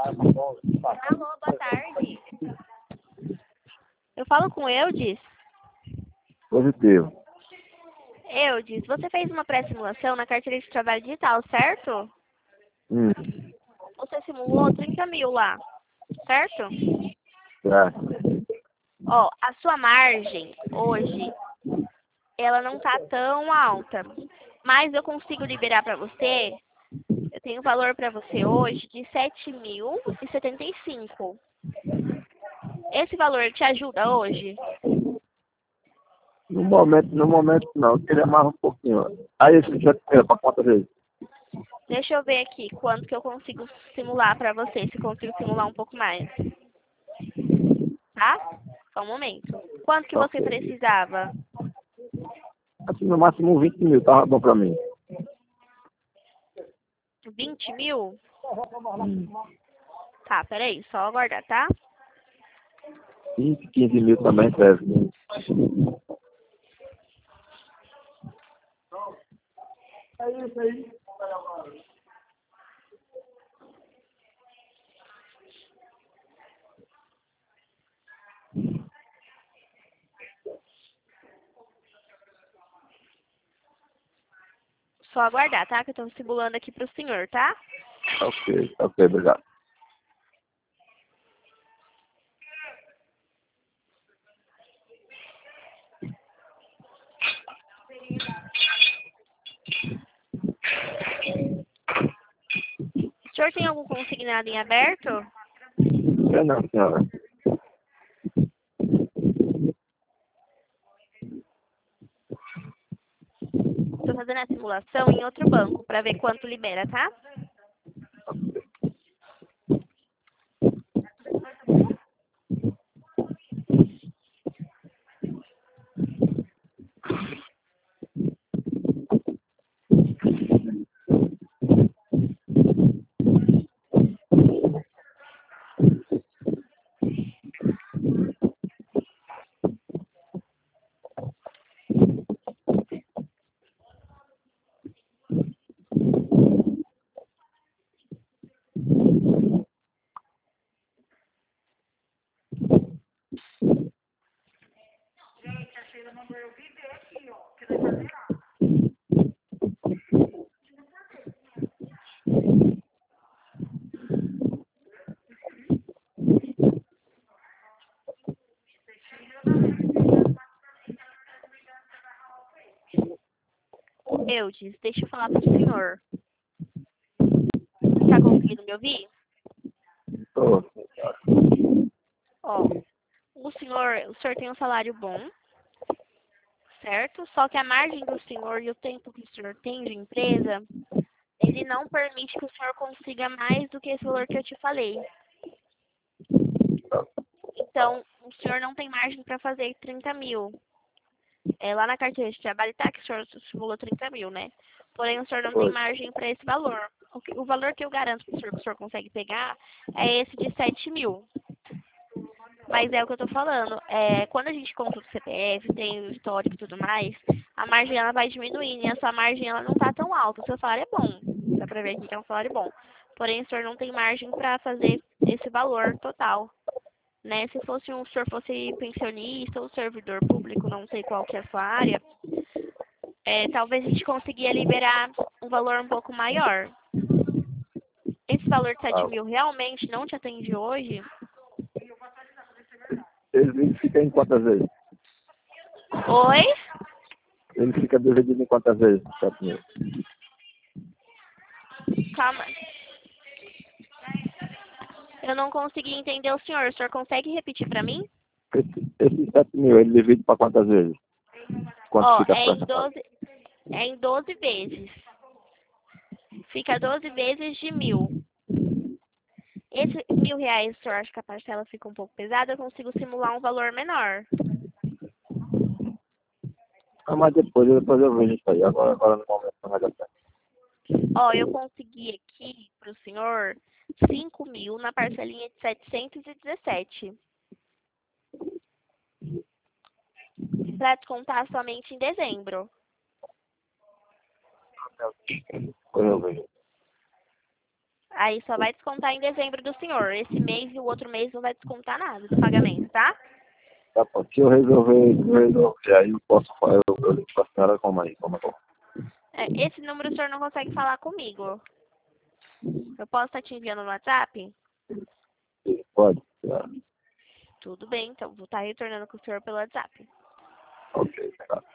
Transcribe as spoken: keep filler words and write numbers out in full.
Alô, boa tarde. Eu falo com Eudes. Positivo. Eudes, você fez uma pré-simulação na carteira de trabalho digital, certo? Hum. Você simulou trinta mil lá, certo? Tá. Ó, a sua margem hoje, ela não tá tão alta. Mas eu consigo liberar para você, eu tenho valor para você hoje de sete mil e setenta e cinco. Esse valor te ajuda hoje? No momento, no momento não. Eu queria mais um pouquinho. Aí esse já tem para quantas vezes? Deixa eu ver aqui quanto que eu consigo simular para você, se consigo simular um pouco mais. Tá? Só um momento. Quanto que você Ok. precisava? Assim, no máximo vinte mil, tava bom pra mim. vinte mil? Hum. Tá, peraí, só aguardar, tá? vinte, quinze mil também serve. É isso aí. Só aguardar, tá? Que eu tô simulando aqui pro senhor, tá? Ok, ok, obrigado. O senhor tem algum consignado em aberto? É não, senhora. Tô fazendo a simulação em outro banco pra ver quanto libera, tá? Eudes, deixa eu falar pro senhor. Tá conseguindo me ouvir? Tô. Ó, o senhor, o senhor tem um salário bom, certo? Só que a margem do senhor e o tempo que o senhor tem de empresa, ele não permite que o senhor consiga mais do que esse valor que eu te falei. Então, o senhor não tem margem para fazer trinta mil. É, lá na carteira de trabalho tá que o senhor simulou trinta mil, né? Porém, o senhor não tem Foi. margem para esse valor. O, que- o valor que eu garanto para o senhor que o senhor consegue pegar é esse de sete mil. Mas é o que eu tô falando. É, quando a gente conta o C P F, tem o histórico e tudo mais, a margem ela vai diminuindo e a sua margem ela não tá tão alta. O seu salário é bom. Dá pra ver aqui que é um salário bom. Porém, o senhor não tem margem para fazer esse valor total. Né? Se fosse um, o senhor fosse pensionista ou servidor público, não sei qual que é a sua área, é, talvez a gente conseguia liberar um valor um pouco maior. Esse valor de sete Ah, mil realmente não te atende hoje? ele fica em quantas vezes? Oi? Ele fica dividido em quantas vezes? sete mil. Calma. Eu não consegui entender o senhor. O senhor consegue repetir para mim? Esse, esse sete mil, ele divide para quantas vezes? Quanto Ó, fica é para em essa parte? doze, é em doze vezes. Fica doze vezes de mil. Esse mil reais, o senhor acha que a parcela fica um pouco pesada? Eu consigo simular um valor menor. Ah, mas depois, depois eu vejo isso aí. Agora, agora no momento não vai dar certo. Ó, eu consegui aqui para o senhor cinco mil na parcelinha de setecentos e dezessete. Para descontar somente em dezembro. Depois eu vejo. Aí só vai descontar em dezembro do senhor. Esse mês e o outro mês não vai descontar nada do pagamento, tá? Tá bom. Se eu resolver, se eu resolver, aí eu posso falar, eu, eu ligo pra senhora como aí, como é bom. É, esse número o senhor não consegue falar comigo. Eu posso estar te enviando no WhatsApp? Pode? Tá. Tudo bem, então vou estar retornando com o senhor pelo WhatsApp. Ok, tá.